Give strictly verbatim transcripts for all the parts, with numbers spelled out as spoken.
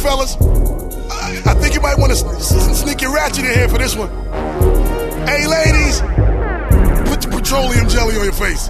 fellas. I, I think you might want to sneak your ratchet in here for this one. Hey, ladies, put the petroleum jelly on your face.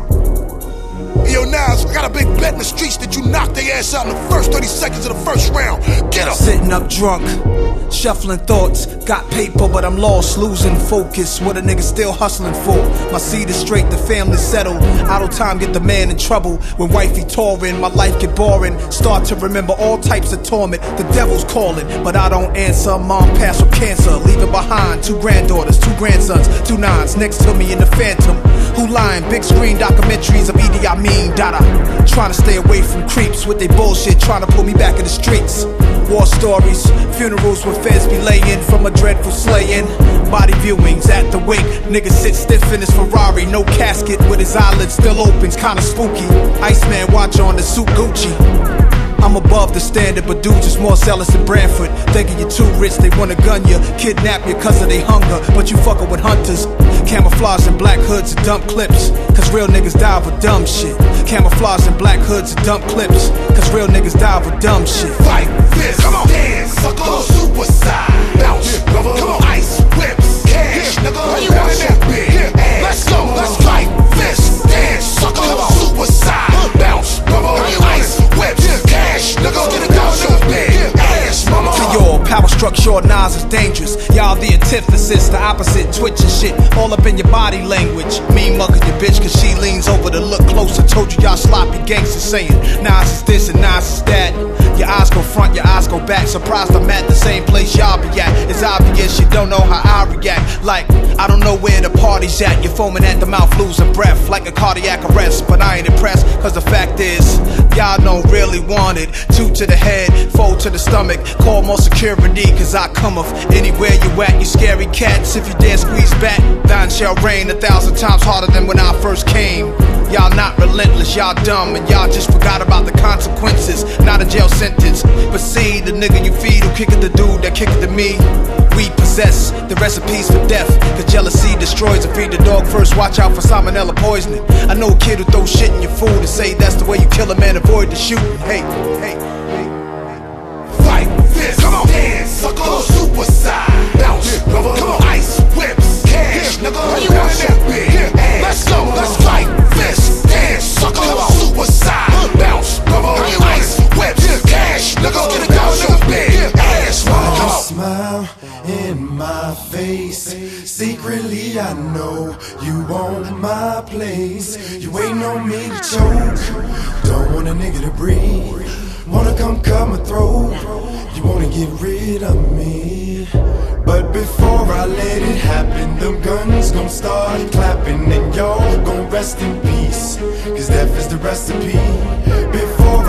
Yo, Nas, I got a big bet in the streets that you knock their ass out in the first thirty seconds of the first round. Get up! Sitting up drunk, shuffling thoughts. Got paper, but I'm lost, losing focus. What a nigga still hustling for. My seed is straight, the family settled. Idle time get the man in trouble. When wifey touring, my life get boring. Start to remember all types of torment. The devil's calling, but I don't answer. Mom passed with cancer, leaving behind two granddaughters, two grandsons, two nines next to me in the phantom. Who lying? Big screen documentaries of Idi Amin, Dada. Trying to stay away from creeps with they bullshit, trying to pull me back in the streets. War stories, funerals where feds be laying from a dreadful slaying. Body viewings at the wake, nigga sit stiff in his Ferrari, no casket with his eyelids still open, kinda spooky. Iceman watch on the suit Gucci. I'm above the standard, but dudes is more zealous than Bradford. Thinking you're too rich, they wanna gun you, kidnap you cause of they hunger, but you fucking with hunters. Camouflage in black hoods and dump clips, cause real niggas die for dumb shit. Camouflage in black hoods and dump clips, cause real niggas die for dumb shit. Fight, fist, come on, dance, sucker, suicide, bounce, brother, come on, ice, whips, cash, nigga, how you want that big ass? Let's go, let's fight, fist, dance, sucker, come on, suicide, bounce, brother, ice, whips, cash, nigga, get it down, your big ass, mama. To your power structure, Nas is dangerous. Y'all the antithesis, the opposite, twitching shit, all up in your body language. Me mugging your bitch cause she leans over to look closer. Told you y'all sloppy gangsters saying Nas is this and Nas is that. Your eyes go front, your eyes go back. Surprised I'm at the same place y'all be at. It's obvious you don't know how I react. Like, I don't know where the party's at. You're foaming at the mouth, losing breath like a cardiac arrest. But I ain't impressed, cause the fact is y'all don't really want it. Two to the head, four to the stomach. Call more security, cause I come of anywhere you at. You scary cats, if you dare squeeze back, thine shall rain a thousand times harder than when I first came. Y'all not relentless, y'all dumb, and y'all just forgot about the consequences. Not a jail sentence, but see the nigga you feed who kick it the dude that kick it to me. We possess the recipes for death, cause jealousy destroys and feed the dog first. Watch out for salmonella poisoning. I know a kid who throws shit in your food and say that's the way you kill a man, avoid the shooting. Hey, hey, hey. Fight, fist, come on, dance, sucker, suicide, bounce, brother, come on, ice, whips, cash, nigga, how you want that big ass? Let's go, let's fight, fist, dance, sucker, come on, suicide, bounce, brother, ice, whips, cash, nigga, get it down, your big ass, mama, come on. Smile in my face. Secretly I know you want my place. You waiting on me to choke. Don't want a nigga to breathe. Wanna come cut my throat. You wanna get rid of me. But before I let it happen, them guns gon' start clapping, and y'all gon' rest in peace, cause death is the recipe. Before